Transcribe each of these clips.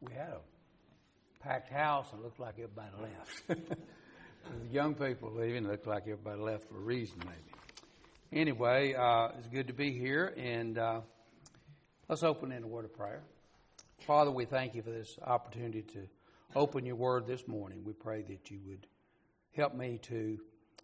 We had a packed house and it looked like everybody left. The young people leaving, it looked like everybody left for a reason maybe. Anyway, it's good to be here, and let's open in a word of prayer. Father, we thank you for this opportunity to open your word this morning. We pray that you would help me to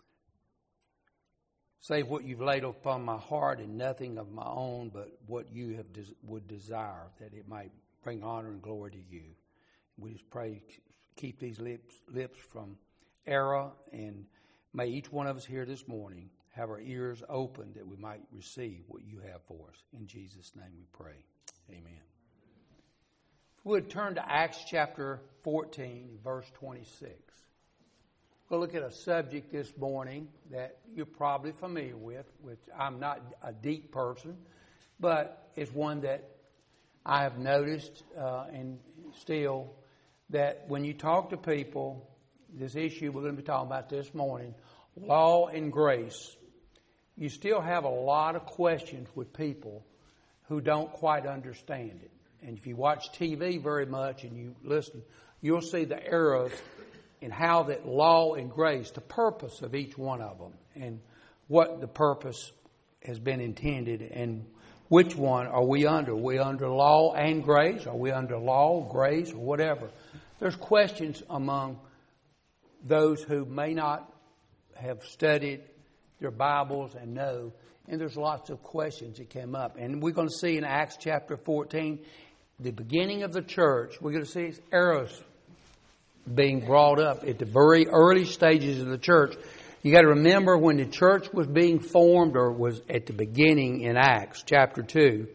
say what you've laid upon my heart and nothing of my own, but what you would desire, that it might bring honor and glory to you. We just pray, keep these lips from error, and may each one of us here this morning have our ears open that we might receive what you have for us. In Jesus' name we pray. Amen. If we would turn to Acts chapter 14, verse 26. We'll look at a subject this morning that you're probably familiar with, which I'm not a deep person, but it's one that I have noticed and still, that when you talk to people, this issue we're going to be talking about this morning, law and grace, you still have a lot of questions with people who don't quite understand it. And if you watch TV very much and you listen, you'll see the errors in how that law and grace, the purpose of each one of them, and what the purpose has been intended, and which one are we under? Are we under law and grace? Are we under law, grace, or whatever? There's questions among those who may not have studied their Bibles and know, and there's lots of questions that came up. And we're going to see in Acts chapter 14, the beginning of the church, we're going to see errors being brought up at the very early stages of the church. You got to remember when the church was being formed, or was at the beginning in Acts chapter 2,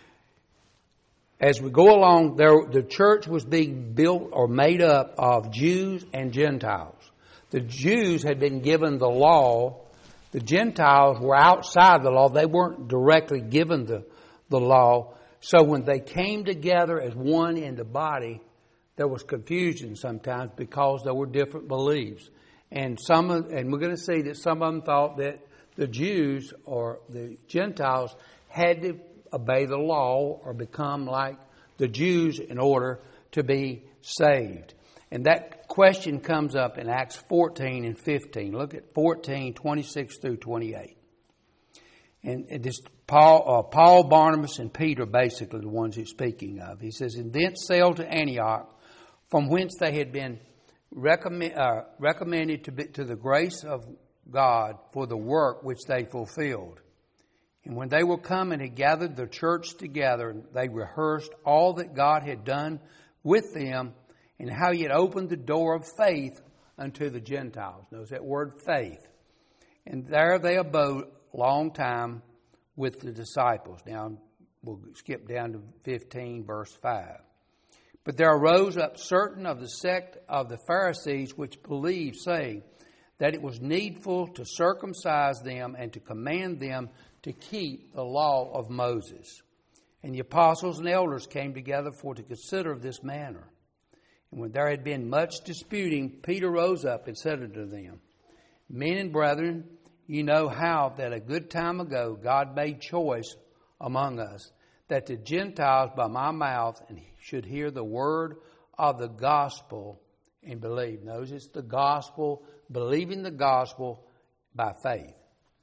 as we go along, the church was being built or made up of Jews and Gentiles. The Jews had been given the law. The Gentiles were outside the law. They weren't directly given the law. So when they came together as one in the body, there was confusion sometimes because there were different beliefs. And we're going to see that some of them thought that the Jews or the Gentiles had to obey the law or become like the Jews in order to be saved. And that question comes up in Acts 14 and 15. Look at 14, 26 through 28. And this Paul, Barnabas, and Peter, basically the ones he's speaking of. He says, "And thence sailed to Antioch, from whence they had been recommended to the grace of God for the work which they fulfilled. And when they were come and had gathered the church together, they rehearsed all that God had done with them, and how he had opened the door of faith unto the Gentiles." Notice that word faith. "And there they abode a long time with the disciples." Now we'll skip down to 15, verse 5. "But there arose up certain of the sect of the Pharisees which believed, saying that it was needful to circumcise them and to command them to keep the law of Moses. And the apostles and elders came together for to consider of this matter. And when there had been much disputing, Peter rose up and said unto them, Men and brethren, ye know how that a good time ago God made choice among us, that the Gentiles by my mouth should hear the word of the gospel and believe." Notice it's the gospel, believing the gospel by faith.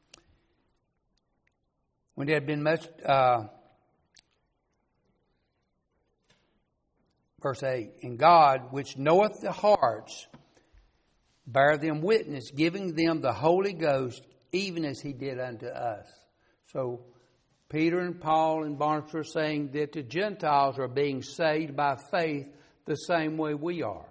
When there had been much, verse 8, "And God, which knoweth the hearts, bare them witness, giving them the Holy Ghost, even as he did unto us." So Peter and Paul and Barnabas are saying that the Gentiles are being saved by faith the same way we are.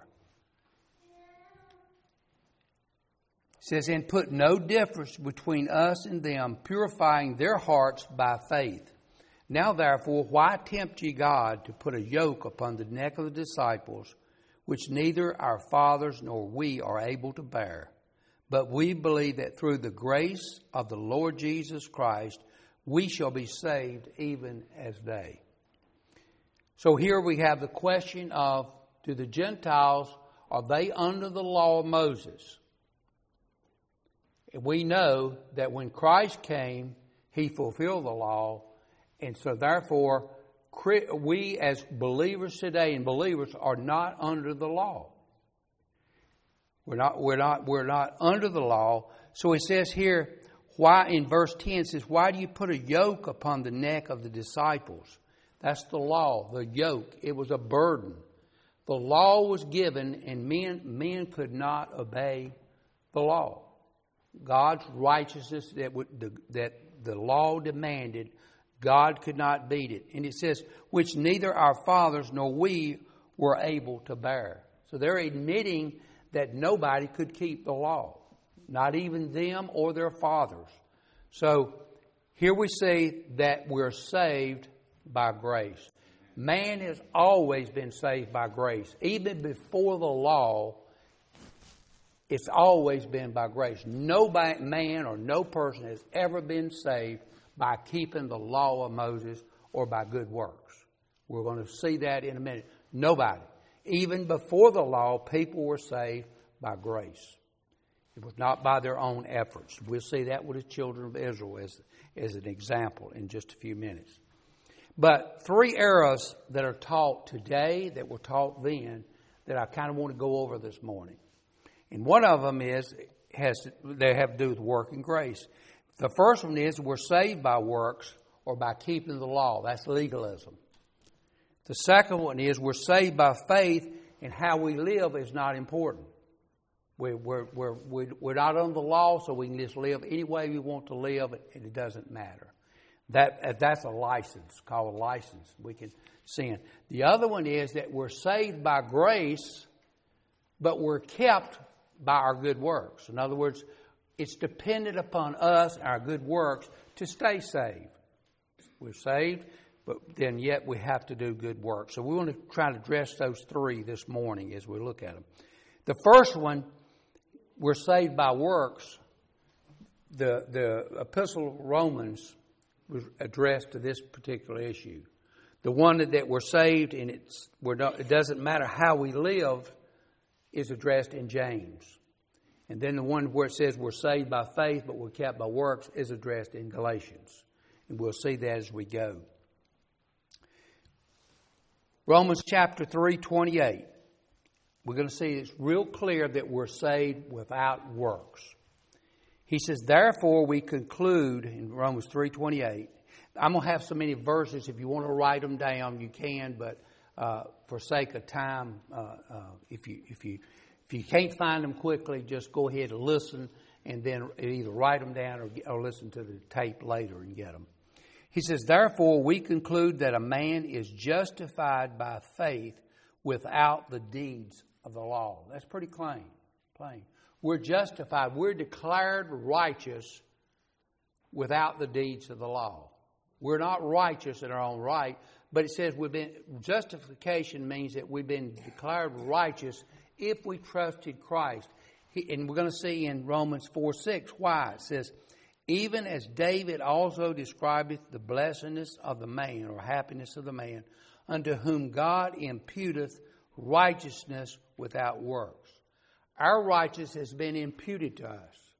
It says, "And put no difference between us and them, purifying their hearts by faith. Now therefore, why tempt ye God to put a yoke upon the neck of the disciples, which neither our fathers nor we are able to bear? But we believe that through the grace of the Lord Jesus Christ, we shall be saved even as they." So here we have the question of, do the Gentiles, are they under the law of Moses? We know that when Christ came, he fulfilled the law, and so therefore we as believers today and believers are not under the law. We're not under the law. So it says here, why in verse 10 it says, why do you put a yoke upon the neck of the disciples? That's the law, the yoke. It was a burden. The law was given, and men could not obey the law. God's righteousness that the law demanded, God could not beat it. And it says, which neither our fathers nor we were able to bear. So they're admitting that nobody could keep the law, not even them or their fathers. So here we see that we're saved by grace. Man has always been saved by grace. Even before the law, it's always been by grace. No man or no person has ever been saved by keeping the law of Moses or by good works. We're going to see that in a minute. Nobody. Even before the law, people were saved by grace. It was not by their own efforts. We'll see that with the children of Israel as an example in just a few minutes. But three errors that are taught today that were taught then that I kind of want to go over this morning. And one of them they have to do with work and grace. The first one is we're saved by works or by keeping the law. That's legalism. The second one is we're saved by faith, and how we live is not important. We're not under the law, so we can just live any way we want to live, and it doesn't matter. That's a license, called a license. We can sin. The other one is that we're saved by grace, but we're kept by our good works. In other words, it's dependent upon us, our good works, to stay saved. We're saved, but then yet we have to do good work. So we want to try to address those three this morning as we look at them. The first one, we're saved by works. The Epistle of Romans was addressed to this particular issue. The one that we're saved, and it doesn't matter how we live, is addressed in James. And then the one where it says we're saved by faith, but we're kept by works, is addressed in Galatians. And we'll see that as we go. Romans chapter 3:28. We're going to see it's real clear that we're saved without works. He says, therefore we conclude, in Romans 3:28, I'm going to have so many verses, if you want to write them down, you can, but for sake of time, if you can't find them quickly, just go ahead and listen, and then either write them down or listen to the tape later and get them. He says, therefore we conclude that a man is justified by faith without the deeds of the law. That's pretty plain. We're justified. We're declared righteous without the deeds of the law. We're not righteous in our own right, but it says justification means that we've been declared righteous if we trusted Christ. And we're going to see in Romans 4:6 why. It says, even as David also describeth the blessedness of the man, or happiness of the man, unto whom God imputeth righteousness without works. Our righteousness has been imputed to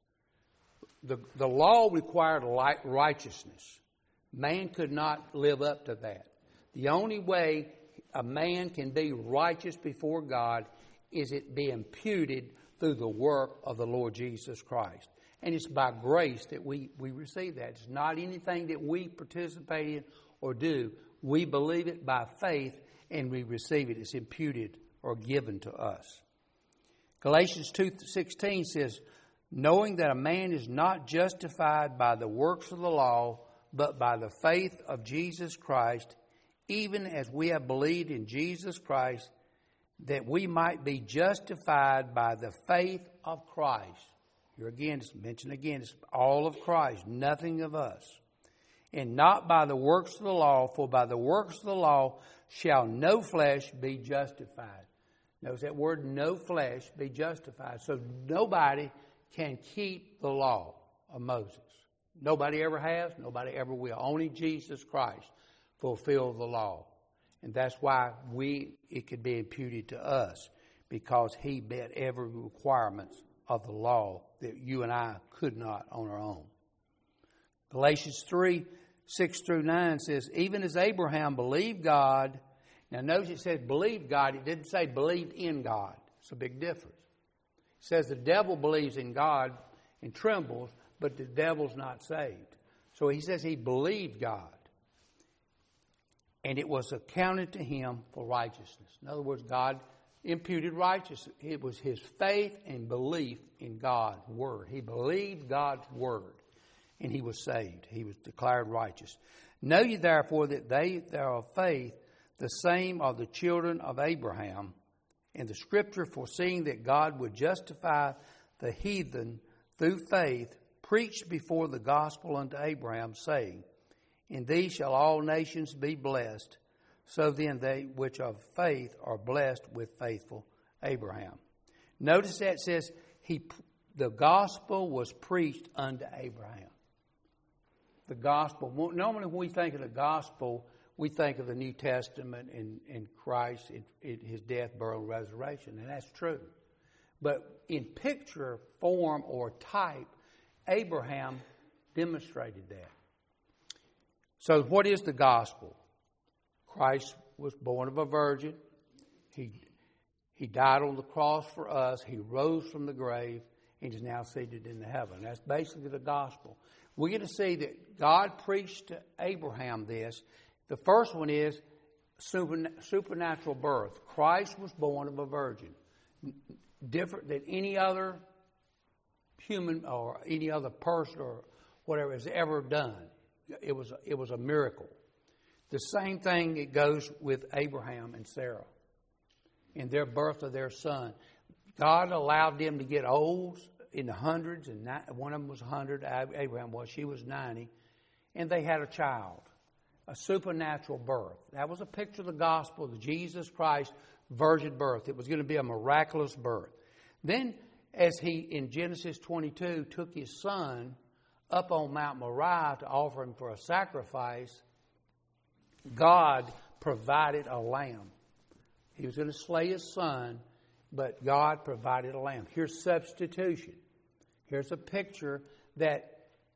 us. The law required righteousness. Man could not live up to that. The only way a man can be righteous before God is it be imputed through the work of the Lord Jesus Christ. And it's by grace that we receive that. It's not anything that we participate in or do. We believe it by faith and we receive it. It's imputed or given to us. Galatians 2:16 says, knowing that a man is not justified by the works of the law, but by the faith of Jesus Christ, even as we have believed in Jesus Christ, that we might be justified by the faith of Christ. Here again, it's mentioned again, it's all of Christ, nothing of us. And not by the works of the law, for by the works of the law shall no flesh be justified. Notice that word, no flesh be justified. So nobody can keep the law of Moses. Nobody ever has, nobody ever will. Only Jesus Christ fulfilled the law. And that's why it could be imputed to us, because he met every requirement of the law that you and I could not on our own. Galatians 3 6 through 9 says, even as Abraham believed God. Now notice it says believed God. It didn't say believed in God. It's a big difference. It says the devil believes in God and trembles, but the devil's not saved. So he says he believed God. And it was accounted to him for righteousness. In other words, God imputed righteousness. It was his faith and belief in God's word. He believed God's word, and he was saved. He was declared righteous. Know ye therefore that they that are of faith, the same are the children of Abraham. And the Scripture, foreseeing that God would justify the heathen through faith, preached before the gospel unto Abraham, saying, in thee shall all nations be blessed. So then they which of faith are blessed with faithful Abraham. Notice that it says the gospel was preached unto Abraham. The gospel. Normally when we think of the gospel, we think of the New Testament and Christ, his death, burial, and resurrection. And that's true. But in picture, form, or type, Abraham demonstrated that. So what is the gospel? Christ was born of a virgin. He died on the cross for us. He rose from the grave and is now seated in the heaven. That's basically the gospel. We're going to see that God preached to Abraham this. The first one is supernatural birth. Christ was born of a virgin. Different than any other human or any other person or whatever has ever done. It was a miracle. The same thing it goes with Abraham and Sarah in their birth of their son. God allowed them to get old in the hundreds, and one of them was 100, Abraham was, she was 90, and they had a child, a supernatural birth. That was a picture of the gospel, the Jesus Christ virgin birth. It was going to be a miraculous birth. Then, as he, in Genesis 22, took his son up on Mount Moriah to offer him for a sacrifice, God provided a lamb. He was going to slay his son, but God provided a lamb. Here's substitution. Here's a picture that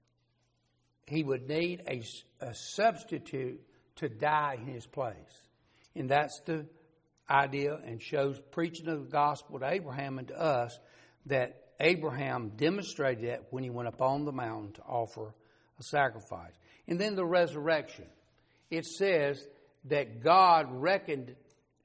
he would need a substitute to die in his place. And that's the idea, and shows preaching of the gospel to Abraham and to us, that Abraham demonstrated that when he went up on the mountain to offer a sacrifice. And then the resurrection. It says that God reckoned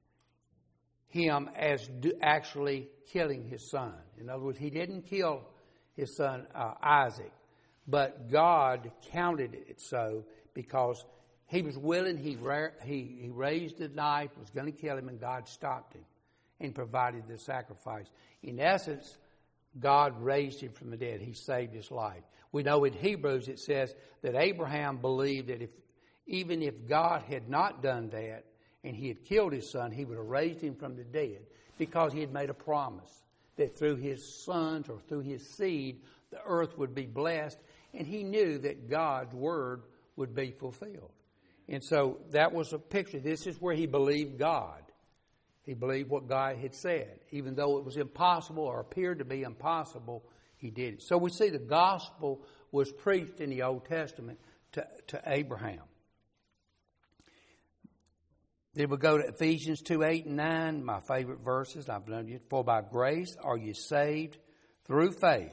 him as actually killing his son. In other words, he didn't kill his son Isaac, but God counted it so because he was willing. He raised the knife, was going to kill him, and God stopped him and provided the sacrifice. In essence, God raised him from the dead. He saved his life. We know in Hebrews it says that Abraham believed that even if God had not done that and he had killed his son, he would have raised him from the dead, because he had made a promise that through his sons or through his seed, the earth would be blessed, and he knew that God's word would be fulfilled. And so that was a picture. This is where he believed God. He believed what God had said. Even though it was impossible or appeared to be impossible, he did it. So we see the gospel was preached in the Old Testament to Abraham. Then we go to Ephesians 2, 8 and 9, my favorite verses. I've known you. For by grace are you saved through faith.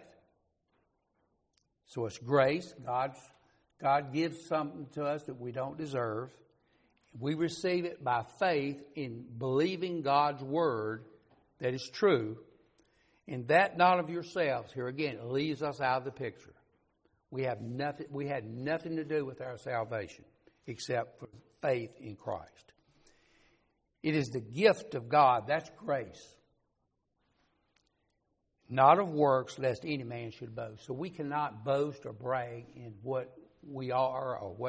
So it's grace. God gives something to us that we don't deserve. We receive it by faith in believing God's word that is true. And that not of yourselves. Here again, it leaves us out of the picture. We had nothing to do with our salvation except for faith in Christ. It is the gift of God. That's grace. Not of works, lest any man should boast. So we cannot boast or brag in what we are or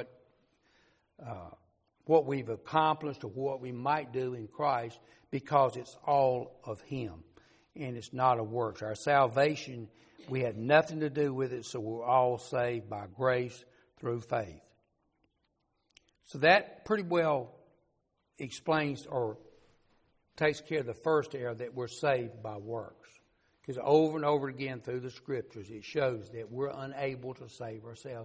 what we've accomplished or what we might do in Christ, because it's all of Him and it's not of works. Our salvation, we had nothing to do with it, so we're all saved by grace through faith. So that pretty well explains or takes care of the first error, that we're saved by works. Because over and over again through the Scriptures, it shows that we're unable to save ourselves.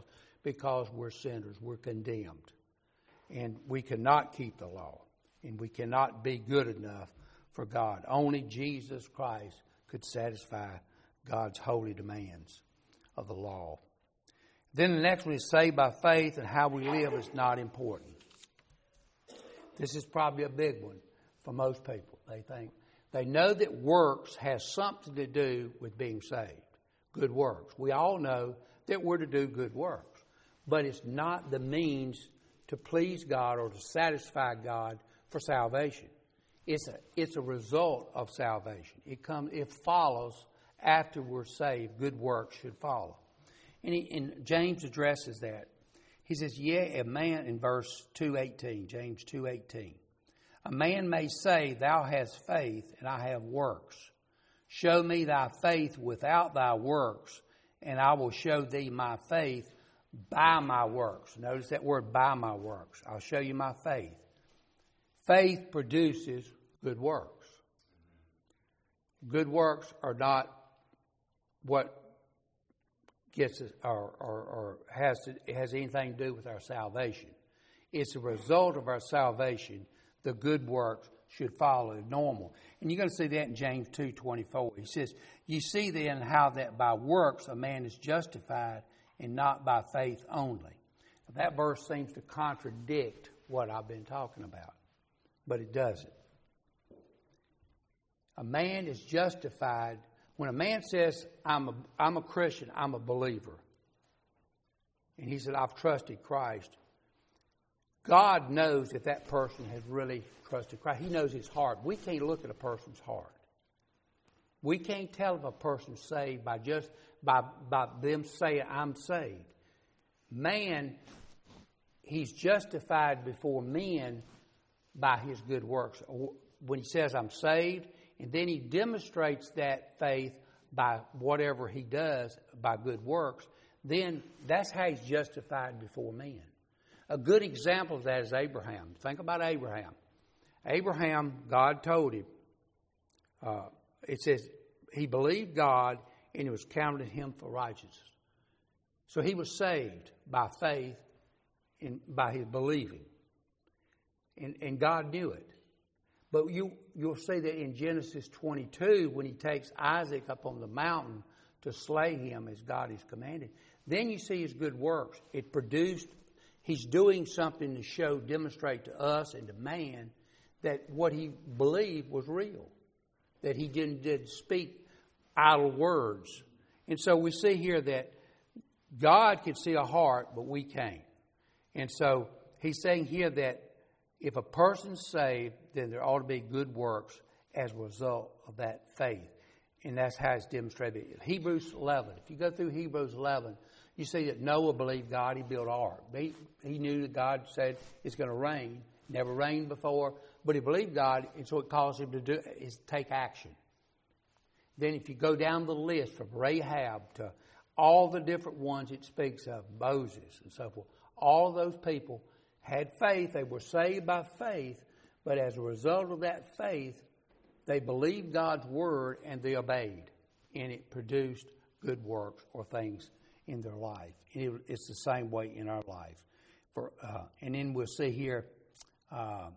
because we're sinners. We're condemned. And we cannot keep the law. And we cannot be good enough for God. Only Jesus Christ could satisfy God's holy demands of the law. Then the next one is saved by faith, and how we live is not important. This is probably a big one for most people. They know that works has something to do with being saved. Good works. We all know that we're to do good works. But it's not the means to please God or to satisfy God for salvation. It's a result of salvation. It follows after we're saved. Good works should follow. And James addresses that. He says, a man, in verse 2:18, James 2:18, a man may say, thou hast faith, and I have works. Show me thy faith without thy works, and I will show thee my faith by my works. Notice that word, by my works. I'll show you my faith. Faith produces good works. Good works are not what gets us or has anything to do with our salvation. It's a result of our salvation. The good works should follow normal. And you're going to see that in James 2:24. He says, you see then how that by works a man is justified and not by faith only. That verse seems to contradict what I've been talking about, but it doesn't. A man is justified when a man says, I'm a Christian, I'm a believer. And he said, I've trusted Christ. God knows that that person has really trusted Christ. He knows his heart. We can't look at a person's heart. We can't tell if a person's saved by them saying, I'm saved. Man, he's justified before men by his good works. When he says, I'm saved, and then he demonstrates that faith by whatever he does, by good works, then that's how he's justified before men. A good example of that is Abraham. Think about Abraham. Abraham, God told him, it says, he believed God and it was counted him for righteousness. So he was saved by faith and by his believing. And God knew it. But you'll see that in Genesis 22, when he takes Isaac up on the mountain to slay him as God has commanded, then you see his good works. It produced, he's doing something to demonstrate to us and to man that what he believed was real. That he didn't speak idle words. And so we see here that God can see a heart, but we can't. And so he's saying here that if a person's saved, then there ought to be good works as a result of that faith. And that's how it's demonstrated. Hebrews 11. If you go through Hebrews 11, you see that Noah believed God. He built an ark. He knew that God said it's going to rain. Never rained before. But he believed God, and so it caused him to take action. Then if you go down the list from Rahab to all the different ones it speaks of, Moses and so forth, all of those people had faith. They were saved by faith. But as a result of that faith, they believed God's word and they obeyed. And it produced good works or things in their life. And it's the same way in our life. And then we'll see here, let's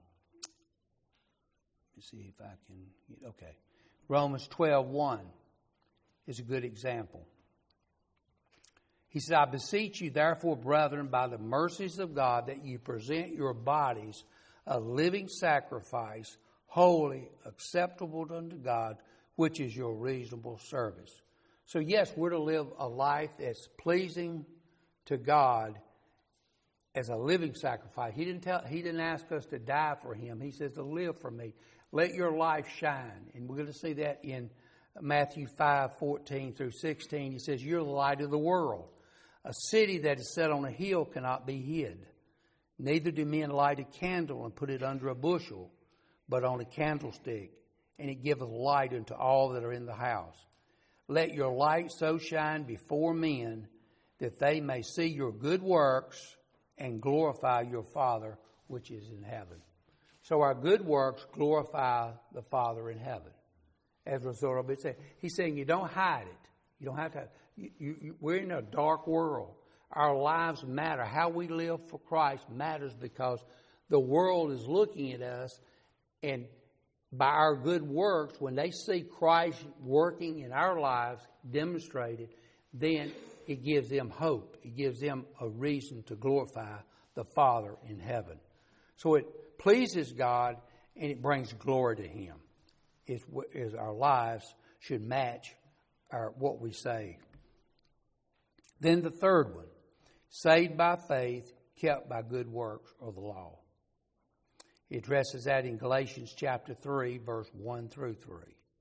see if I can get, okay. Romans 12:1 is a good example. He said, I beseech you, therefore, brethren, by the mercies of God, that you present your bodies a living sacrifice, holy, acceptable unto God, which is your reasonable service. So yes, we're to live a life that's pleasing to God as a living sacrifice. He didn't ask us to die for him. He says to live for me. Let your life shine. And we're going to see that in Matthew 5:14-16. He says, you're the light of the world. A city that is set on a hill cannot be hid. Neither do men light a candle and put it under a bushel, but on a candlestick, and it giveth light unto all that are in the house. Let your light so shine before men that they may see your good works and glorify your Father which is in heaven. So our good works glorify the Father in heaven. As a result of it, he's saying you don't hide it. You don't have to. We're in a dark world. Our lives matter. How we live for Christ matters because the world is looking at us, and by our good works, when they see Christ working in our lives, demonstrated, then it gives them hope. It gives them a reason to glorify the Father in heaven. So it pleases God and it brings glory to Him. Is our lives should match what we say. Then the third one, saved by faith, kept by good works or the law. He addresses that in Galatians chapter 3, verse 1 through 3.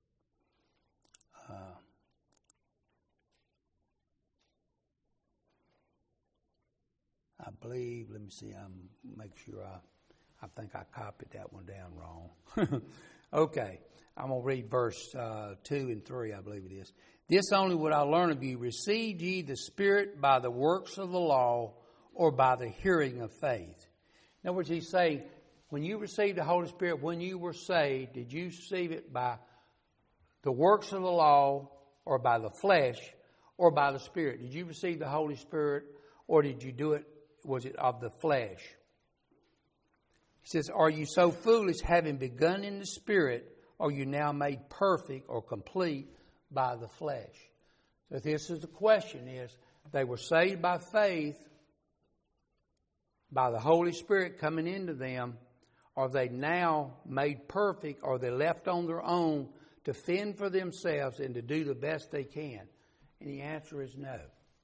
I believe, let me see, make sure I think I copied that one down wrong. Okay, I'm going to read verse 2 and 3, I believe it is. This only would I learn of you, received ye the Spirit by the works of the law or by the hearing of faith? In other words, he's saying, when you received the Holy Spirit, when you were saved, did you receive it by the works of the law or by the flesh or by the Spirit? Did you receive the Holy Spirit or did you do it, was it of the flesh? He says, are you so foolish, having begun in the Spirit, are you now made perfect or complete by the flesh? So this is the question is, they were saved by faith, by the Holy Spirit coming into them. Are they now made perfect? Or are they left on their own to fend for themselves and to do the best they can? And the answer is no.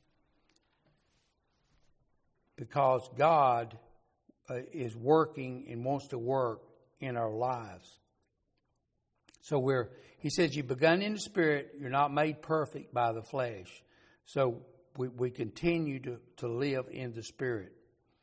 Because God is working and wants to work in our lives. So he says, you've begun in the Spirit, you're not made perfect by the flesh. So we continue to live in the Spirit.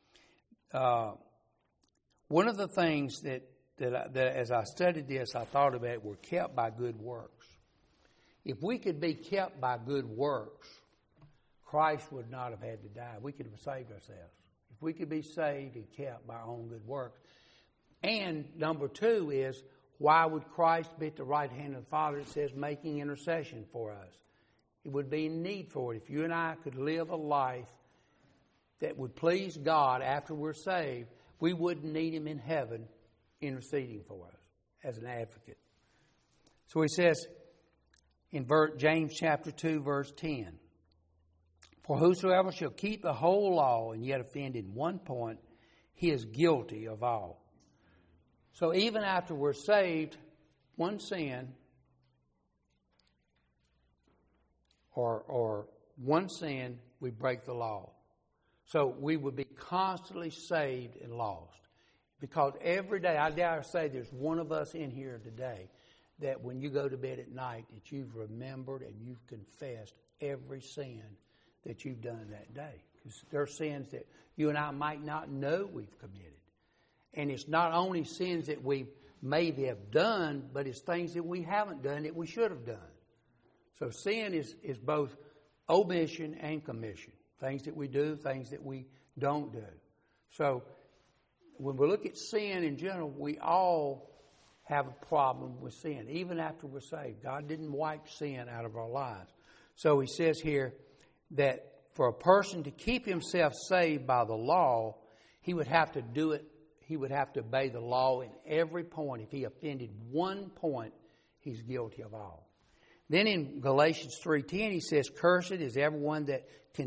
One of the things that as I studied this, I thought about were kept by good works. If we could be kept by good works, Christ would not have had to die. We could have saved ourselves. If we could be saved and kept by our own good works. And number two is, why would Christ be at the right hand of the Father? It says making intercession for us. It would be in need for it. If you and I could live a life that would please God after we're saved, we wouldn't need Him in heaven interceding for us as an advocate. So he says in James chapter 2, verse 10, for whosoever shall keep the whole law and yet offend in one point, he is guilty of all. So even after we're saved, one sin or one sin, we break the law. So we would be constantly saved and lost. Because every day, I dare say there's one of us in here today that when you go to bed at night, that you've remembered and you've confessed every sin that you've done that day. Because there are sins that you and I might not know we've committed. And it's not only sins that we maybe have done, but it's things that we haven't done that we should have done. So sin is both omission and commission. Things that we do, things that we don't do. So when we look at sin in general, we all have a problem with sin, even after we're saved. God didn't wipe sin out of our lives. So he says here that for a person to keep himself saved by the law, he would have to do it. He would have to obey the law in every point. If he offended one point, he's guilty of all. Then in Galatians 3:10, he says, cursed is everyone that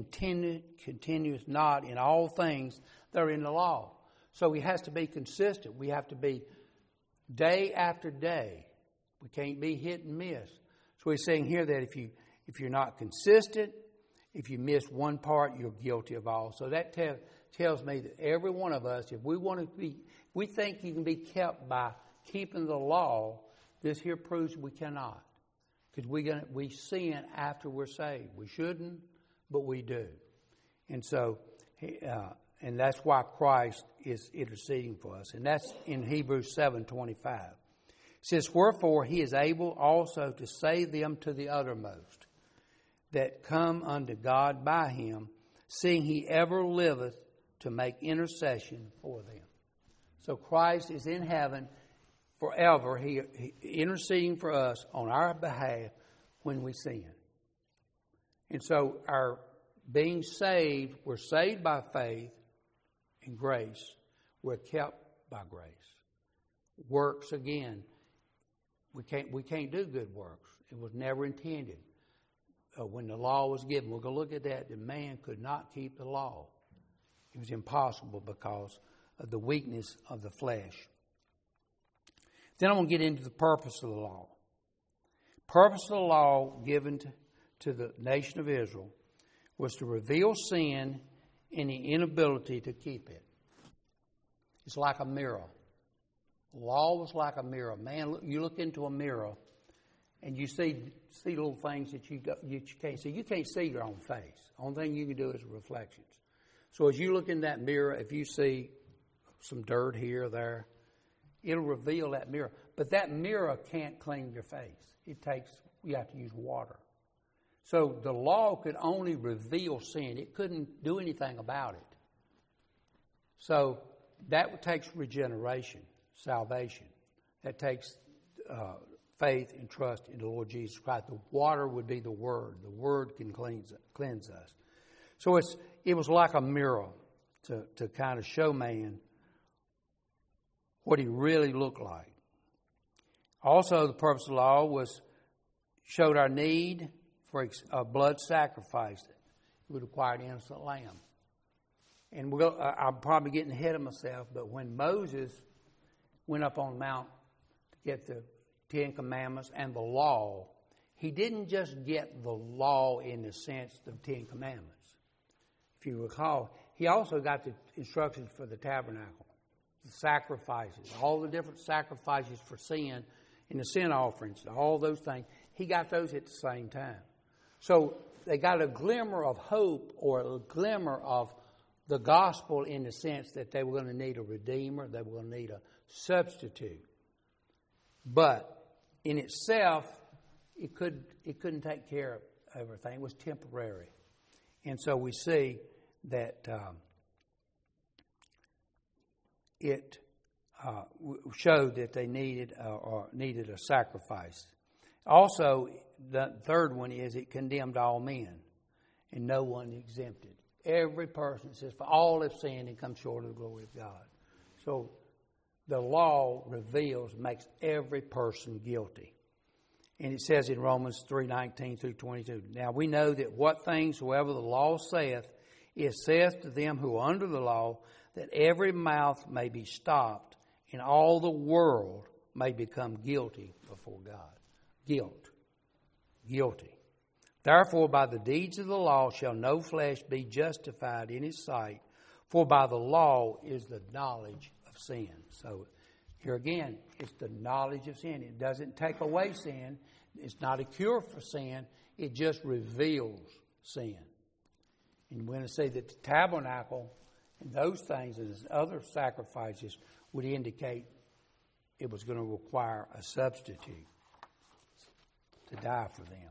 continues not in all things that are in the law. So he has to be consistent. We have to be day after day. We can't be hit and miss. So he's saying here that if you're not consistent, if you miss one part, you're guilty of all. So that tells me that every one of us, if we think you can be kept by keeping the law, this here proves we cannot. Because we sin after we're saved. We shouldn't, but we do. And so, and that's why Christ is interceding for us. And that's in Hebrews 7:25. It says, wherefore he is able also to save them to the uttermost, that come unto God by him, seeing he ever liveth to make intercession for them. So Christ is in heaven forever, he interceding for us on our behalf when we sin. And so our being saved, we're saved by faith and grace. We're kept by grace. Works, again, we can't do good works. It was never intended. When the law was given, we're going to look at that. The man could not keep the law. It was impossible because of the weakness of the flesh. Then I'm going to get into the purpose of the law. Purpose of the law given to the nation of Israel was to reveal sin and the inability to keep it. It's like a mirror. The law was like a mirror. Man, you look into a mirror and you see little things that you can't see. You can't see your own face. The only thing you can do is reflections. So as you look in that mirror, if you see some dirt here or there, it'll reveal that mirror. But that mirror can't clean your face. You have to use water. So the law could only reveal sin. It couldn't do anything about it. So that takes regeneration, salvation. That takes faith and trust in the Lord Jesus Christ. The water would be the Word. The Word can cleanse us. So it was like a mirror to kind of show man what he really looked like. Also, the purpose of the law showed our need for a blood sacrifice. It would require an innocent lamb. And I'm probably getting ahead of myself, but when Moses went up on the mount to get the Ten Commandments and the law, he didn't just get the law in the sense of the Ten Commandments. If you recall, he also got the instructions for the tabernacle, the sacrifices, all the different sacrifices for sin and the sin offerings, all those things. He got those at the same time. So they got a glimmer of hope or a glimmer of the gospel in the sense that they were going to need a redeemer, they were going to need a substitute. But in itself, it couldn't take care of everything. It was temporary. And so we see that it showed that they needed a sacrifice. Also, the third one is it condemned all men, and no one exempted. Every person says, for all have sinned and come short of the glory of God. So the law makes every person guilty. And it says in Romans 3:19 through 22, now we know that what things soever the law saith, it saith to them who are under the law, that every mouth may be stopped, and all the world may become guilty before God. Guilty. Therefore, by the deeds of the law shall no flesh be justified in his sight, for by the law is the knowledge of sin. So here again, it's the knowledge of sin. It doesn't take away sin. It's not a cure for sin. It just reveals sin. And we're going to say that the tabernacle and those things and other sacrifices would indicate it was going to require a substitute to die for them.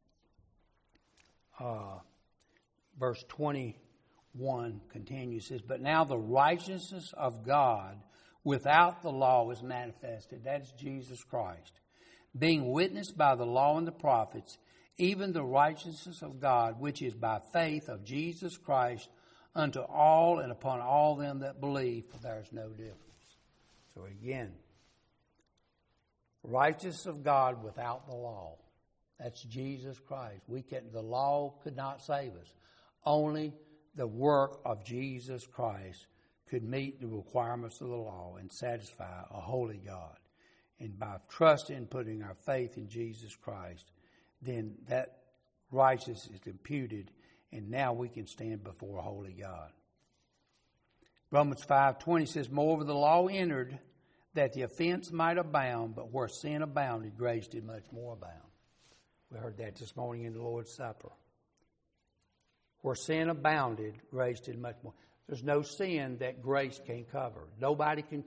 Verse 21 continues, says, but now the righteousness of God without the law is manifested. That is Jesus Christ. Being witnessed by the law and the prophets, even the righteousness of God, which is by faith of Jesus Christ, unto all and upon all them that believe, for there is no difference. So again, righteousness of God without the law. That's Jesus Christ. The law could not save us. Only the work of Jesus Christ could meet the requirements of the law and satisfy a holy God. And by trusting and putting our faith in Jesus Christ, then that righteousness is imputed, and now we can stand before a holy God. Romans 5:20 says, moreover, the law entered that the offense might abound, but where sin abounded, grace did much more abound. We heard that this morning in the Lord's Supper. Where sin abounded, grace did much more. There's no sin that grace can't cover. Nobody's going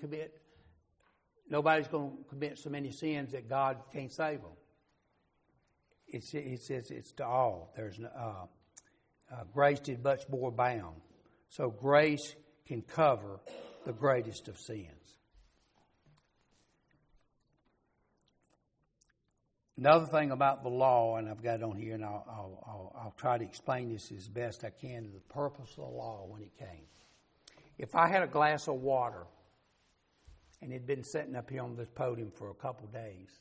to commit so many sins that God can't save them. It says it's to all. There's grace did much more abound. So grace can cover the greatest of sins. Another thing about the law, and I've got it on here, and I'll try to explain this as best I can, to the purpose of the law when it came. If I had a glass of water, and it had been sitting up here on this podium for a couple of days,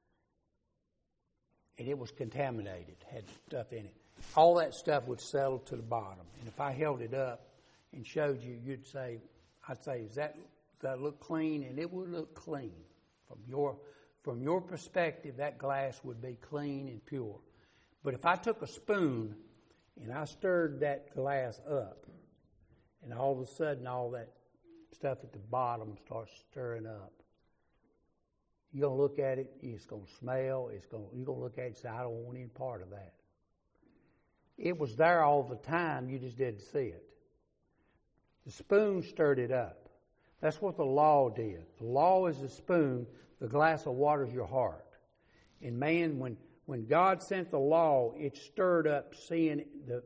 and it was contaminated, had stuff in it, all that stuff would settle to the bottom. And if I held it up and showed you, I'd say, does that look clean? And it would look clean. From your perspective, that glass would be clean and pure. But if I took a spoon and I stirred that glass up, and all of a sudden all that stuff at the bottom starts stirring up, you're going to look at it, it's going to smell, you're going to look at it and say, I don't want any part of that. It was there all the time, you just didn't see it. The spoon stirred it up. That's what the law did. The law is the spoon, the glass of water is your heart. And man, when God sent the law, it stirred up sin,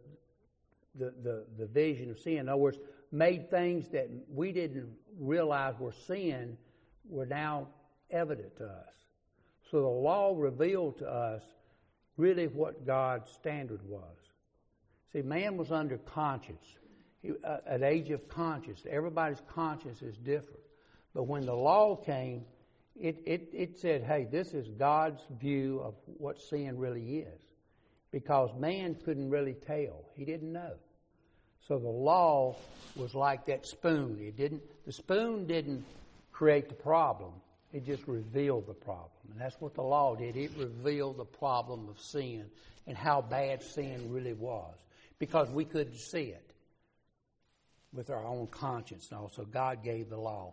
the vision of sin. In other words, made things that we didn't realize were sin were now evident to us. So the law revealed to us really what God's standard was. See, man was under conscience, an age of conscience. Everybody's conscience is different. But when the law came, it said, hey, this is God's view of what sin really is. Because man couldn't really tell. He didn't know. So the law was like that spoon. The spoon didn't create the problem. It just revealed the problem. And that's what the law did. It revealed the problem of sin and how bad sin really was. Because we couldn't see it with our own conscience. And also God gave the law.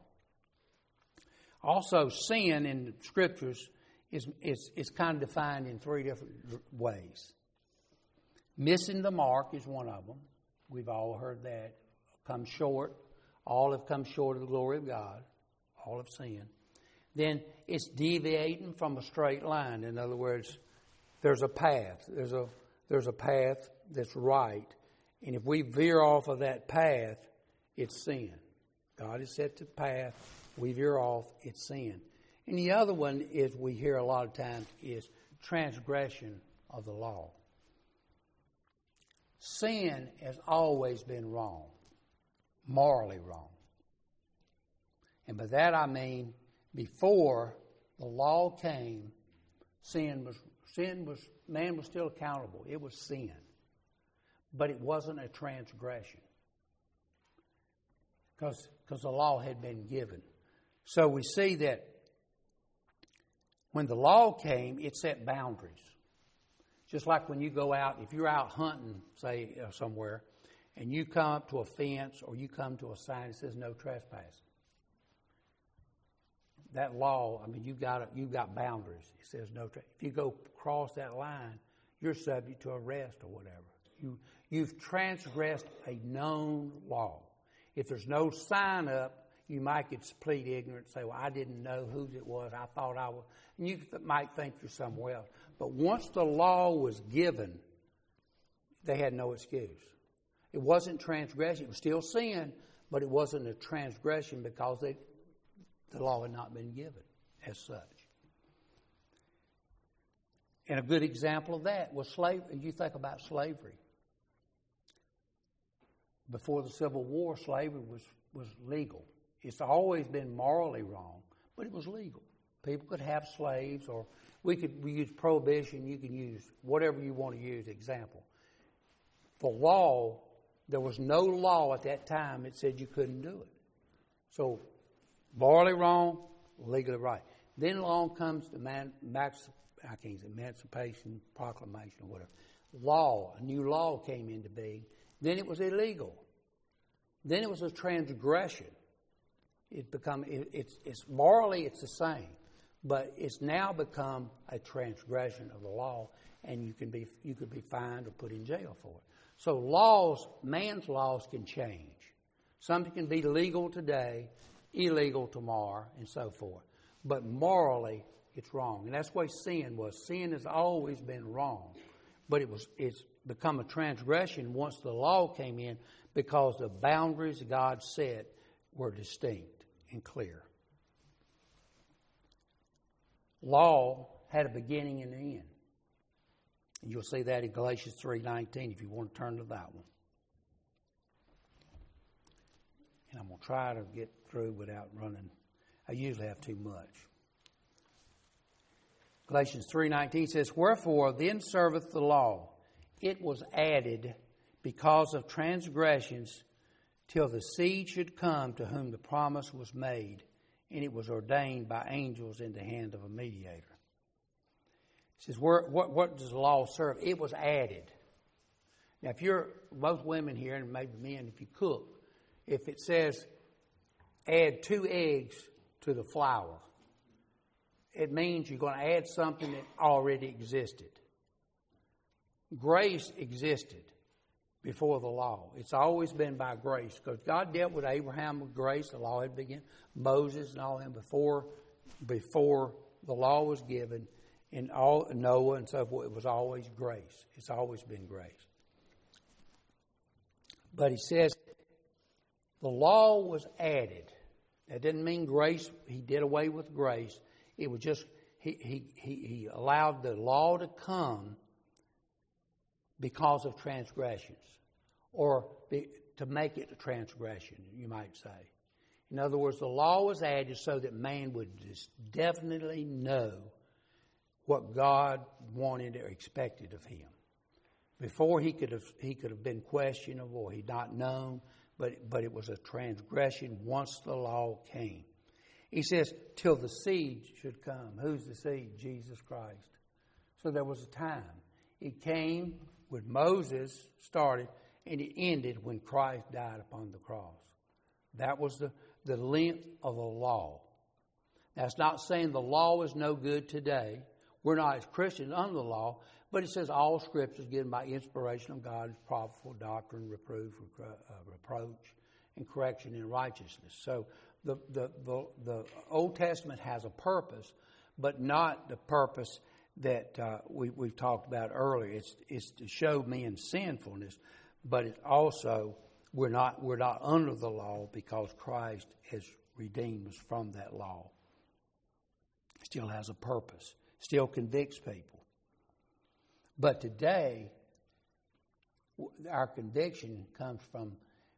Also, sin in the Scriptures is kind of defined in three different ways. Missing the mark is one of them. We've all heard that. Come short. All have come short of the glory of God. All have sinned. Then it's deviating from a straight line. In other words, there's a path. There's a path that's right. And if we veer off of that path, it's sin. God has set the path. We veer off, it's sin. And the other one is we hear a lot of times is transgression of the law. Sin has always been wrong, morally wrong. And by that I mean before the law came, man was still accountable. It was sin. But it wasn't a transgression. Because the law had been given. So we see that when the law came, it set boundaries. Just like when you go out, if you're out hunting, say, somewhere, and you come up to a fence or you come to a sign that says no trespassing. That law, you've got boundaries. It says no trespassing. If you go across that line, you're subject to arrest or whatever. You've transgressed a known law. If there's no sign up, you might get complete ignorant and say, well, I didn't know whose it was. I thought I was. And you might think you're somewhere else. But once the law was given, they had no excuse. It wasn't transgression. It was still sin, but it wasn't a transgression because the law had not been given as such. And a good example of that was slavery. You think about slavery. Before the Civil War, slavery was legal. It's always been morally wrong, but it was legal. People could have slaves, or we use prohibition. You can use whatever you want to use, example. For law, there was no law at that time that said you couldn't do it. So, morally wrong, legally right. Then along comes the Emancipation Proclamation or whatever. Law, a new law came into being. Then it was illegal. Then it was a transgression. It's morally it's the same, but it's now become a transgression of the law, and you could be fined or put in jail for it. So man's laws can change. Something can be legal today, illegal tomorrow, and so forth. But morally, it's wrong, and that's what sin was. Sin has always been wrong, but it's become a transgression once the law came in because the boundaries God set were distinct and clear. Law had a beginning and an end. And you'll see that in Galatians 3:19 if you want to turn to that one. And I'm going to try to get through without running. I usually have too much. Galatians 3:19 says, "Wherefore then serveth the law? It was added because of transgressions, till the seed should come to whom the promise was made, and it was ordained by angels in the hand of a mediator." It says, what does the law serve? It was added. Now, if you're both women here, and maybe men, if you cook, if it says add 2 eggs to the flour, it means you're going to add something that already existed. Grace existed before the law. It's always been by grace, because God dealt with Abraham with grace. The law had begun. Moses and all them before the law was given, and all Noah and so forth. It was always grace. It's always been grace. But he says the law was added. That didn't mean grace. He did away with grace. It was just he allowed the law to come because of transgressions, or to make it a transgression, you might say. In other words, the law was added so that man would just definitely know what God wanted or expected of him. Before he could have been questionable, he'd not known, but it was a transgression once the law came. He says, till the seed should come. Who's the seed? Jesus Christ. So there was a time. It came when Moses started, and it ended when Christ died upon the cross. That was the length of the law. That's not saying the law is no good today. We're not, as Christians, under the law, but it says all Scripture is given by inspiration of God, is profitable for doctrine, reproof, reproach, and correction in righteousness. So the Old Testament has a purpose, but not the purpose that we've talked about earlier. It's to show men's sinfulness, but it's also we're not under the law because Christ has redeemed us from that law. It still has a purpose. Still convicts people. But today, our conviction comes from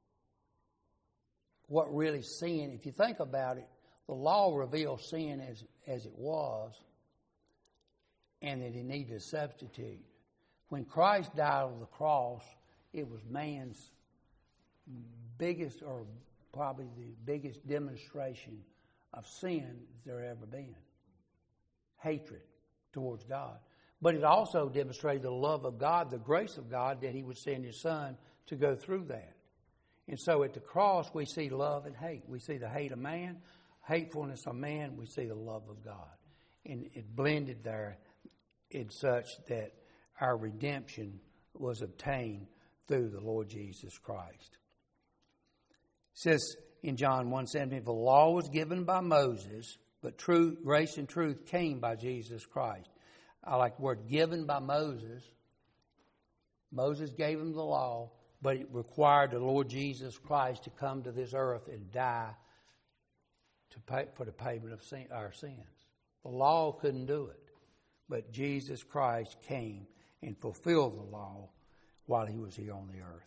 what really sin. If you think about it, the law reveals sin as it was, and that it needed a substitute. When Christ died on the cross, it was man's biggest, or probably the biggest demonstration of sin there ever been. Hatred towards God. But it also demonstrated the love of God, the grace of God, that He would send His Son to go through that. And so at the cross, we see love and hate. We see the hate of man, hatefulness of man. We see the love of God. And it blended there in such that our redemption was obtained through the Lord Jesus Christ. It says in John 1:17, the law was given by Moses, but grace and truth came by Jesus Christ. I like the word given by Moses. Moses gave him the law, but it required the Lord Jesus Christ to come to this earth and die to pay for the payment of our sins. The law couldn't do it, but Jesus Christ came and fulfilled the law while He was here on the earth.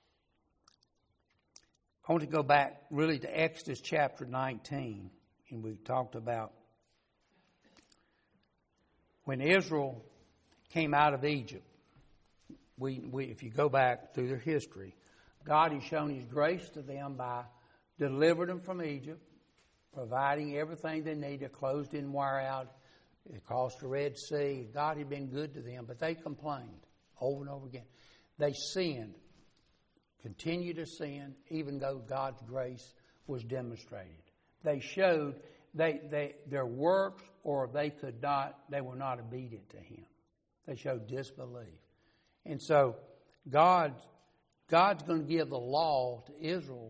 I want to go back really to Exodus chapter 19, and we talked about when Israel came out of Egypt. If you go back through their history, God has shown His grace to them by delivering them from Egypt, providing everything they needed, clothes didn't wear out, it crossed the Red Sea. God had been good to them, but they complained over and over again. They sinned, continued to sin, even though God's grace was demonstrated. They showed their works, or they were not obedient to Him. They showed disbelief. And so God's going to give the law to Israel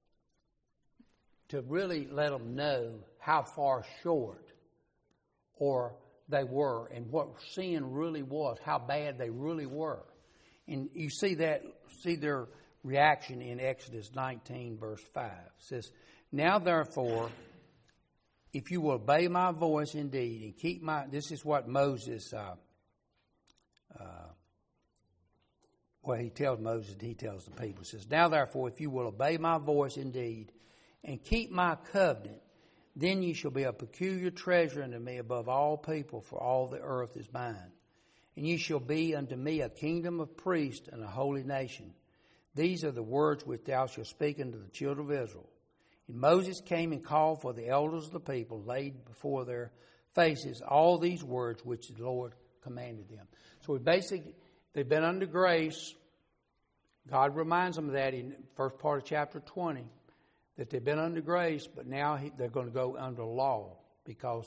to really let them know how far short or they were, and what sin really was, how bad they really were. And you see their reaction in Exodus 19, verse 5. It says, now therefore, if you will obey my voice indeed and keep my... This is what Moses... he tells Moses, he tells the people. He says, now therefore, if you will obey my voice indeed and keep my covenant, then you shall be a peculiar treasure unto me above all people, for all the earth is mine. And you shall be unto me a kingdom of priests and a holy nation. These are the words which thou shalt speak unto the children of Israel. And Moses came and called for the elders of the people, laid before their faces all these words which the Lord commanded them. So they've been under grace. God reminds them of that in the first part of chapter 20, that they've been under grace, but now they're going to go under law, because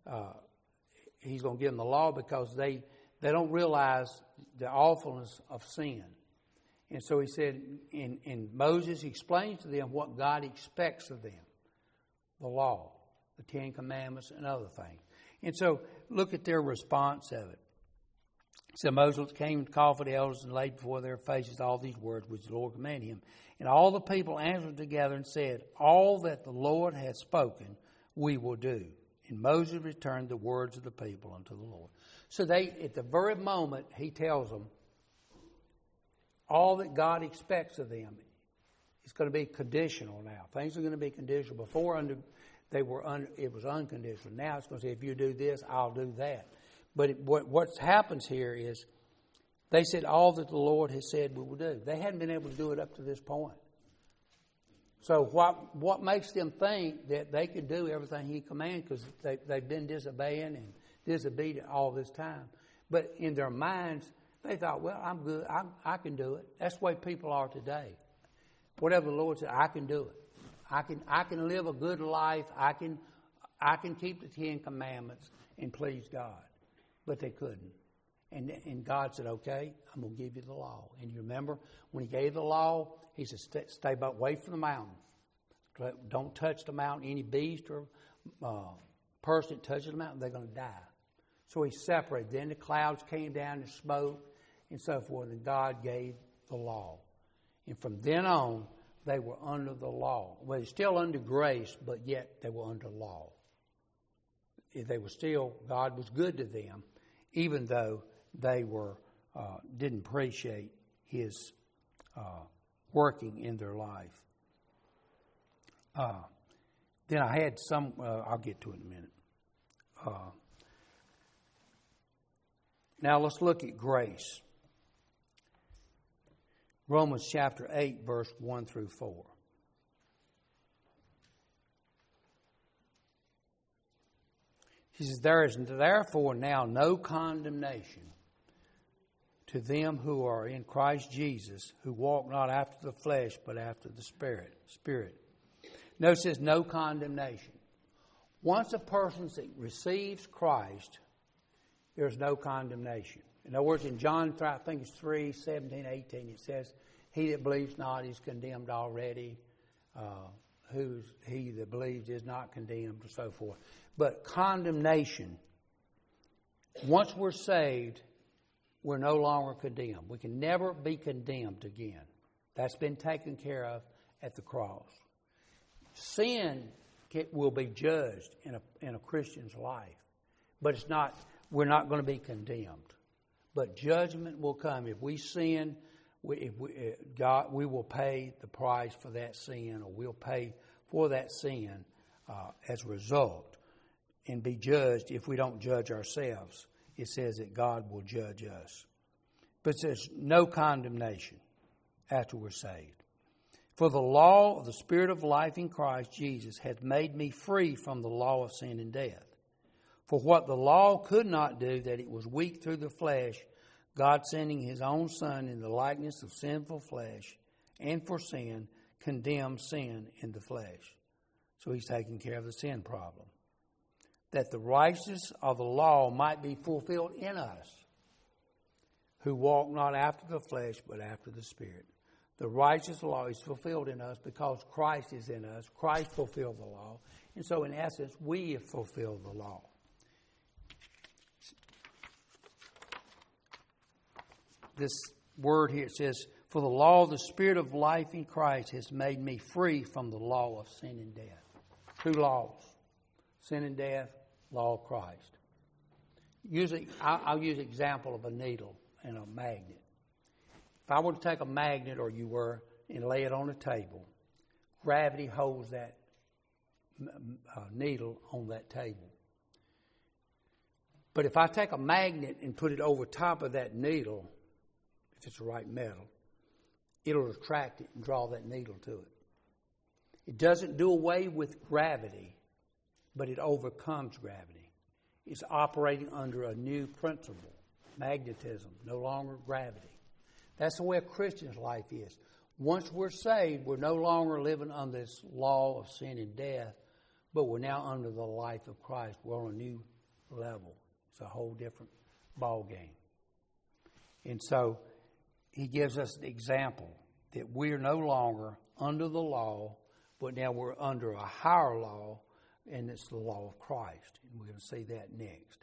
he's going to give them the law, because they don't realize the awfulness of sin. And so he said, and Moses explains to them what God expects of them, the law, the Ten Commandments, and other things. And so look at their response of it. So Moses came and called for the elders and laid before their faces all these words which the Lord commanded him. And all the people answered together and said, all that the Lord hath spoken, we will do. And Moses returned the words of the people unto the Lord. So at the very moment, he tells them, all that God expects of them is going to be conditional now. Things are going to be conditional. Before it was unconditional. Now it's going to say, if you do this, I'll do that. But what happens here is they said all that the Lord has said we will do. They hadn't been able to do it up to this point. So what makes them think that they could do everything he commanded? Because they've been disobeying and disobedient all this time. But in their minds, they thought, well, I'm good. I can do it. That's the way people are today. Whatever the Lord said, I can do it. I can live a good life. I can keep the Ten Commandments and please God. But they couldn't. And God said, okay, I'm going to give you the law. And you remember, when he gave the law, he said, stay away from the mountain. Don't touch the mountain. Any beast or person that touches the mountain, they're going to die. So he separated. Then the clouds came down and smoke and so forth. And God gave the law. And from then on, they were under the law. Well, they're still under grace, but yet they were under law. They were still, God was good to them, even though they didn't appreciate his working in their life. Then I had I'll get to it in a minute. Now let's look at grace. Romans chapter 8, verse 1 through 4. He says, there is therefore now no condemnation to them who are in Christ Jesus, who walk not after the flesh, but after the Spirit. Notice it says no condemnation. Once a person receives Christ, there's no condemnation. In other words, in John, I think it's 3:17, 18, it says, he that believes not is condemned already. He that believes is not condemned, and so forth. But condemnation, once we're saved, we're no longer condemned. We can never be condemned again. That's been taken care of at the cross. Sin will be judged in a Christian's life, but we're not going to be condemned. But judgment will come. If we sin, we will pay the price for that sin, or we'll pay for that sin as a result, and be judged if we don't judge ourselves. It says that God will judge us. But it says no condemnation after we're saved. For the law of the Spirit of life in Christ Jesus hath made me free from the law of sin and death. For what the law could not do, that it was weak through the flesh, God sending his own Son in the likeness of sinful flesh, and for sin, condemned sin in the flesh. So he's taking care of the sin problem. That the righteousness of the law might be fulfilled in us, who walk not after the flesh, but after the Spirit. The righteous law is fulfilled in us because Christ is in us. Christ fulfilled the law. And so in essence, we have fulfilled the law. This word here, it says, for the law of the Spirit of life in Christ has made me free from the law of sin and death. Two laws. sin and death, law of Christ. I'll use an example of a needle and a magnet. If I were to take a magnet, or you were, and lay it on a table, gravity holds that needle on that table. But if I take a magnet and put it over top of that needle, if it's the right metal, it'll attract it and draw that needle to it. It doesn't do away with gravity, but it overcomes gravity. It's operating under a new principle, magnetism, no longer gravity. That's the way a Christian's life is. Once we're saved, we're no longer living under this law of sin and death, but we're now under the life of Christ. We're on a new level. It's a whole different ball game. And so he gives us an example that we're no longer under the law, but now we're under a higher law, and it's the law of Christ. And we're going to see that next.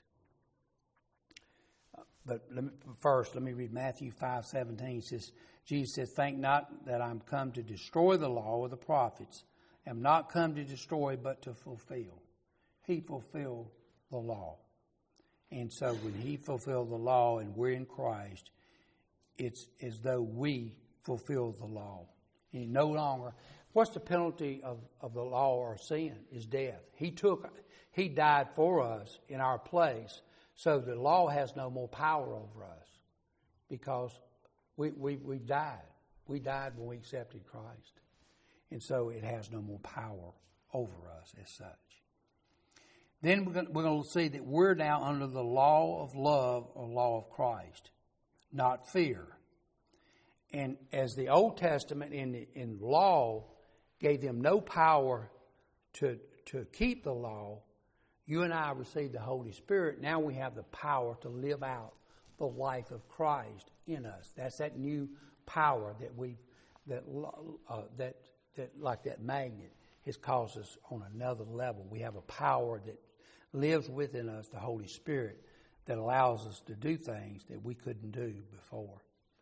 But let me read Matthew 5:17. It says, Jesus says, "Think not that I'm come to destroy the law or the prophets. I'm not come to destroy, but to fulfill." He fulfilled the law. And so when he fulfilled the law and we're in Christ, it's as though we fulfilled the law. And no longer, what's the penalty of the law or sin? Is death. He died for us in our place, so the law has no more power over us because we've died. We died when we accepted Christ. And so it has no more power over us as such. Then we're going to see that we're now under the law of love or law of Christ, not fear. And as the Old Testament in law gave them no power to keep the law, you and I received the Holy Spirit. Now we have the power to live out the life of Christ in us. That's that new power that like that magnet has caused us on another level. We have a power that lives within us, the Holy Spirit, that allows us to do things that we couldn't do before.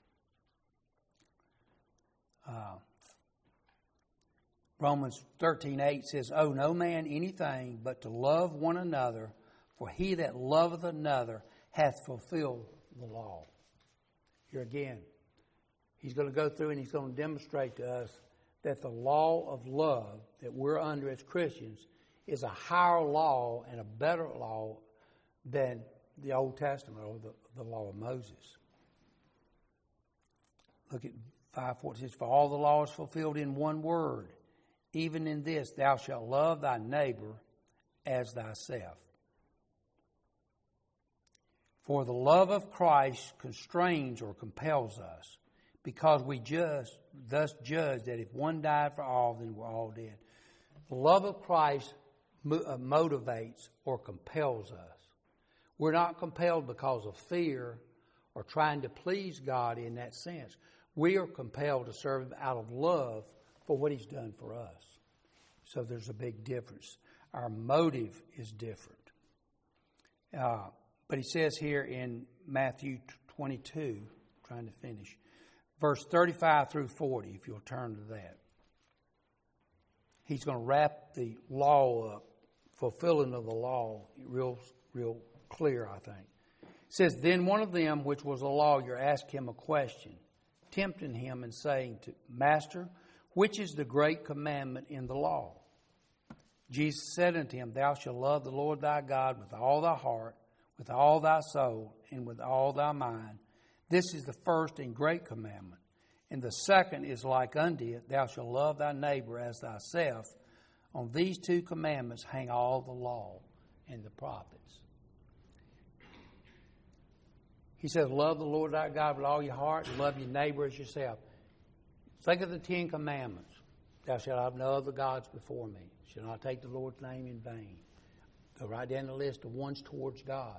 Romans 13:8 says, "Owe no man anything but to love one another, for he that loveth another hath fulfilled the law." Here again, he's going to go through and he's going to demonstrate to us that the law of love that we're under as Christians is a higher law and a better law than the Old Testament or the law of Moses. Look at 5:4. It says, "For all the law is fulfilled in one word, even in this, thou shalt love thy neighbor as thyself. For the love of Christ constrains or compels us, because we thus judge that if one died for all, then we're all dead." The love of Christ motivates or compels us. We're not compelled because of fear or trying to please God in that sense. We are compelled to serve Him out of love for what He's done for us. So there's a big difference. Our motive is different. But he says here in Matthew 22, trying to finish, verse 35 through 40, if you'll turn to that. He's going to wrap the law up, fulfilling of the law, real clear, I think. It says, "Then one of them, which was a lawyer, asked him a question, tempting him and saying, Master, which is the great commandment in the law? Jesus said unto him, Thou shalt love the Lord thy God with all thy heart, with all thy soul, and with all thy mind. This is the first and great commandment. And the second is like unto it, Thou shalt love thy neighbor as thyself. On these two commandments hang all the law and the prophets." He says, love the Lord thy God with all your heart, and love your neighbor as yourself. Think of the 10 commandments. Thou shalt have no other gods before me. Shall not take the Lord's name in vain. Go right down the list of ones towards God.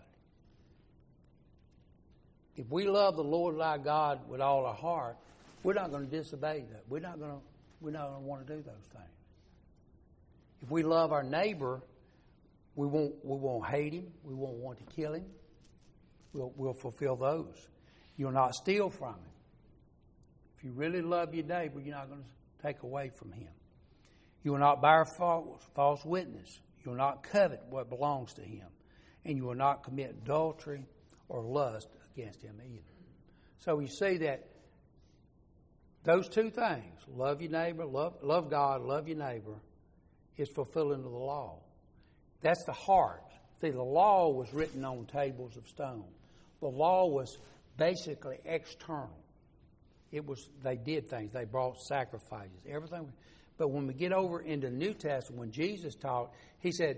If we love the Lord thy God with all our heart, we're not going to disobey that. We're not going to want to do those things. If we love our neighbor, we won't hate him. We won't want to kill him. We'll fulfill those. You'll not steal from him. If you really love your neighbor, you're not going to take away from him. You will not bear false witness. You will not covet what belongs to him. And you will not commit adultery or lust against him either. So we see that those two things, love your neighbor, love God, love your neighbor, is fulfilling of the law. That's the heart. See, the law was written on tables of stone. The law was basically external. They did things. They brought sacrifices, everything. But when we get over into the New Testament, when Jesus taught, he said,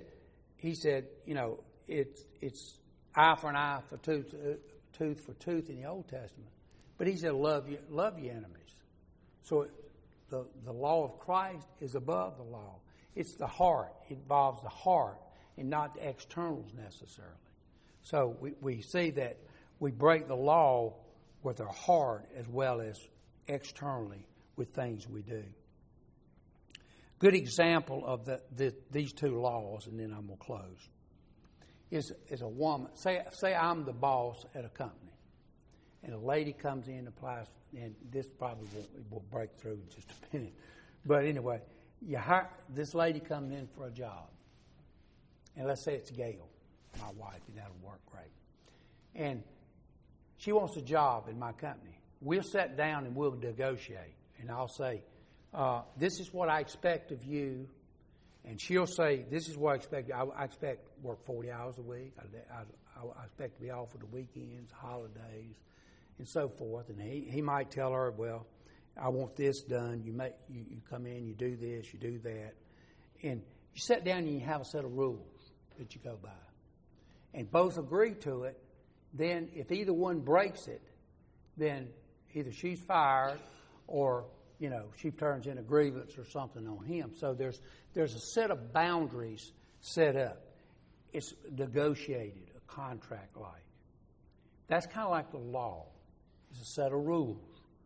it's eye for an eye, for tooth for tooth in the Old Testament. But he said, love your enemies. So the law of Christ is above the law. It's the heart. It involves the heart and not the externals necessarily. So we see that we break the law with our heart as well as externally with things we do. Good example of these two laws, and then I'm going to close, is a woman. Say I'm the boss at a company, and a lady comes in and applies, and this probably will break through in just a minute. But anyway, this lady comes in for a job, and let's say it's Gail, my wife, and that'll work great. And she wants a job in my company. We'll sit down and we'll negotiate, and I'll say, this is what I expect of you. And she'll say, this is what I expect. I expect to work 40 hours a week. I expect to be off for the weekends, holidays, and so forth. And he might tell her, well, I want this done. You come in, you do this, you do that. And you sit down and you have a set of rules that you go by. And both agree to it. Then if either one breaks it, then either she's fired or she turns in a grievance or something on him. So there's a set of boundaries set up. It's negotiated, a contract like. That's kind of like the law. It's a set of rules.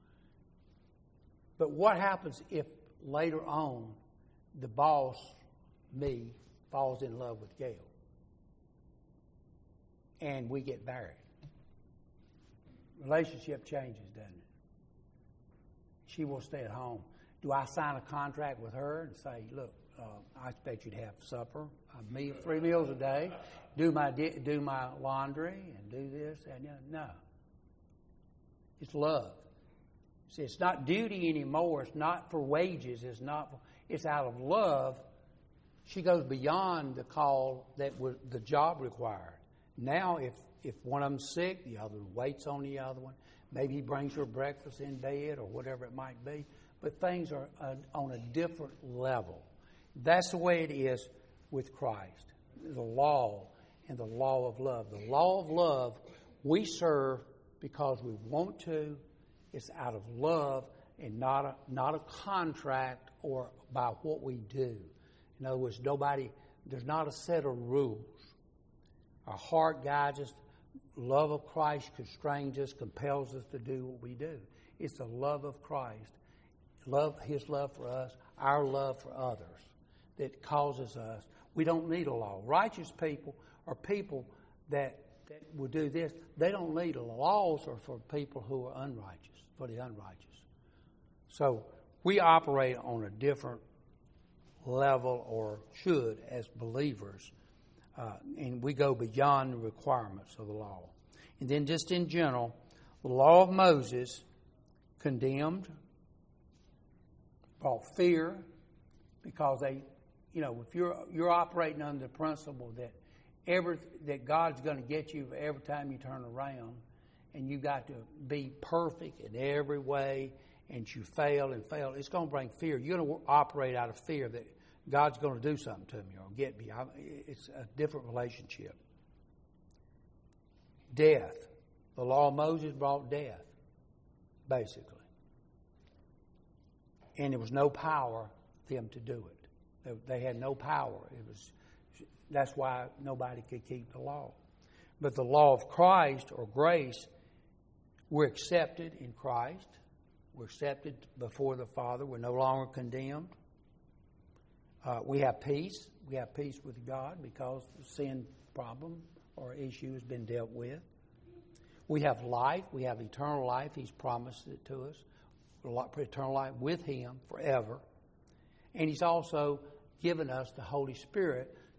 But what happens if later on the boss, me, falls in love with Gail? And we get married. Relationship changes, doesn't it? She will stay at home. Do I sign a contract with her and say, look, I expect you to have supper, 3 meals a day, do my laundry and do this and that? No. It's love. See, it's not duty anymore. It's not for wages. It's out of love. She goes beyond the call that the job required. Now, if one of them's sick, the other waits on the other one. Maybe he brings her breakfast in bed or whatever it might be. But things are on a different level. That's the way it is with Christ. The law and the law of love. The law of love we serve because we want to. It's out of love and not a contract or by what we do. In other words, there's not a set of rules. Our heart guides us. Love of Christ constrains us, compels us to do what we do. It's the love of Christ, His love for us, our love for others, that causes us. We don't need a law. Righteous people are people that will do this. They don't need a law. Laws are for people who are unrighteous, for the unrighteous. So we operate on a different level, or should, as believers. And we go beyond the requirements of the law. And then just in general, the law of Moses condemned, brought fear, because if you're operating under the principle that God's going to get you every time you turn around, and you've got to be perfect in every way, and you fail, it's going to bring fear. You're going to operate out of fear that God's going to do something to me or get me. It's a different relationship. Death. The law of Moses brought death, basically. And there was no power for them to do it. They had no power. That's why nobody could keep the law. But the law of Christ, or grace, we're accepted in Christ. We're accepted before the Father. We're no longer condemned. We have peace. We have peace with God because the sin problem or issue has been dealt with. We have life. We have eternal life. He's promised it to us. Eternal life with Him forever. And He's also given us the Holy Spirit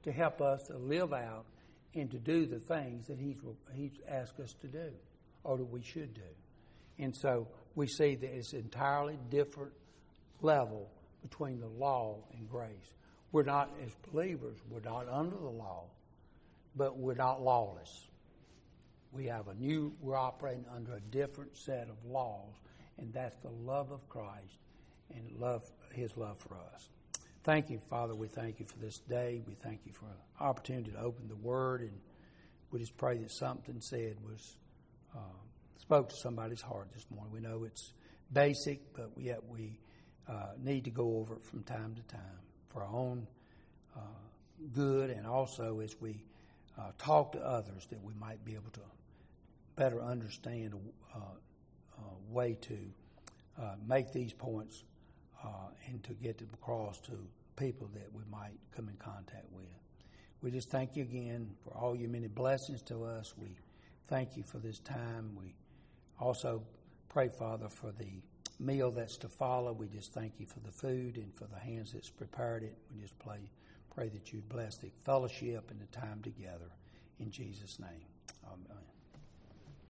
to help us to live out and to do the things that He's asked us to do, or that we should do. And so we see that it's entirely different level between the law and grace. We're not, as believers, we're not under the law, but we're not lawless. We're operating under a different set of laws, and that's the love of Christ and His love for us. Thank you, Father. We thank you for this day. We thank you for an opportunity to open the Word, and we just pray that something said was spoke to somebody's heart this morning. We know it's basic, but yet we need to go over it from time to time for our own good, and also as we talk to others, that we might be able to better understand a way to make these points and to get them across to people that we might come in contact with. We just thank you again for all your many blessings to us. We thank you for this time. We also pray, Father, for the meal that's to follow. We just thank you for the food and for the hands that's prepared it. We just pray that you bless the fellowship and the time together. In Jesus' name, amen.